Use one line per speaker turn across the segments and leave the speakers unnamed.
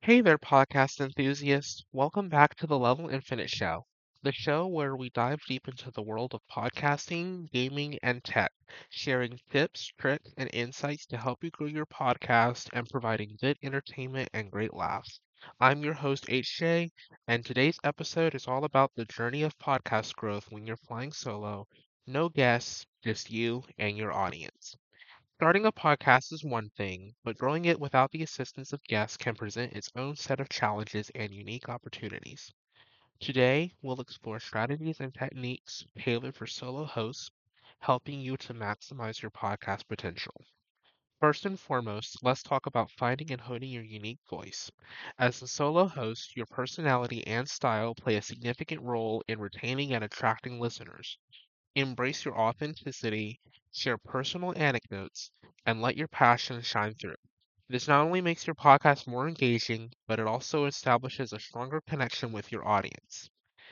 Hey there, podcast enthusiasts. Welcome back to the Level Infinite Show, the show where we dive deep into the world of podcasting, gaming, and tech, sharing tips, tricks, and insights to help you grow your podcast and providing good entertainment and great laughs. I'm your host, HJ, and today's episode is all about the journey of podcast growth when you're flying solo. No guests, just you and your audience. Starting a podcast is one thing, but growing it without the assistance of guests can present its own set of challenges and unique opportunities. Today, we'll explore strategies and techniques tailored for solo hosts, helping you to maximize your podcast potential. First and foremost, let's talk about finding and honing your unique voice. As a solo host, your personality and style play a significant role in retaining and attracting listeners. Embrace your authenticity, share personal anecdotes, and let your passion shine through. This not only makes your podcast more engaging, but it also establishes a stronger connection with your audience.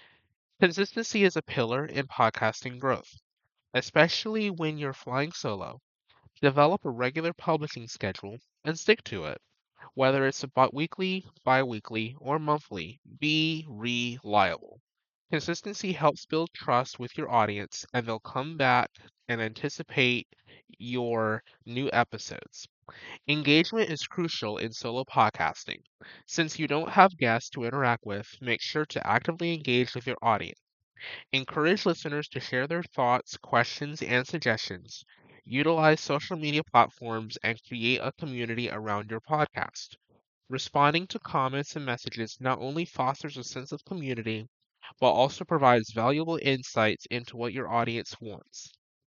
Consistency is a pillar in podcasting growth, especially when you're flying solo. Develop a regular publishing schedule and stick to it. Whether it's weekly, bi-weekly, or monthly, be reliable. Consistency helps build trust with your audience, and they'll come back and anticipate your new episodes. Engagement is crucial in solo podcasting. Since you don't have guests to interact with, make sure to actively engage with your audience. Encourage listeners to share their thoughts, questions, and suggestions. Utilize social media platforms and create a community around your podcast. Responding to comments and messages not only fosters a sense of community, but also provides valuable insights into what your audience wants.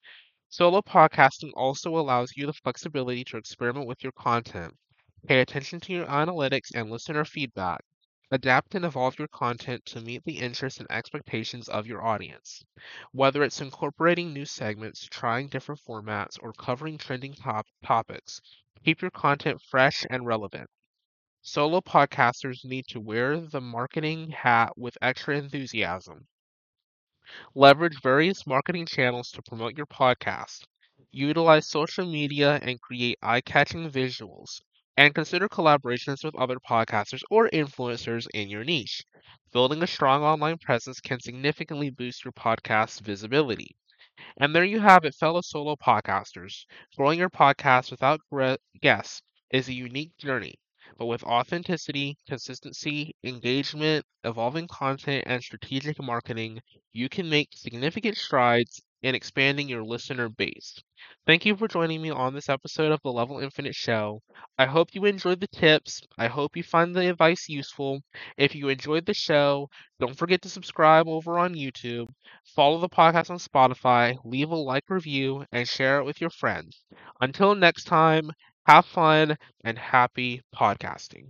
Solo podcasting also allows you the flexibility to experiment with your content, pay attention to your analytics and listener feedback, adapt and evolve your content to meet the interests and expectations of your audience. Whether it's incorporating new segments, trying different formats, or covering trending topics, keep your content fresh and relevant. Solo podcasters need to wear the marketing hat with extra enthusiasm. Leverage various marketing channels to promote your podcast. Utilize social media and create eye catching visuals. And consider collaborations with other podcasters or influencers in your niche. Building a strong online presence can significantly boost your podcast's visibility. And there you have it, fellow solo podcasters. Growing your podcast without guests is a unique journey, but with authenticity, consistency, engagement, evolving content, and strategic marketing, you can make significant strides in expanding your listener base. Thank you for joining me on this episode of the Level Infinite Show. I hope you enjoyed the tips. I hope you find the advice useful. If you enjoyed the show, don't forget to subscribe over on YouTube. Follow the podcast on Spotify, leave a like review, and share it with your friends. Until next time, have fun and happy podcasting.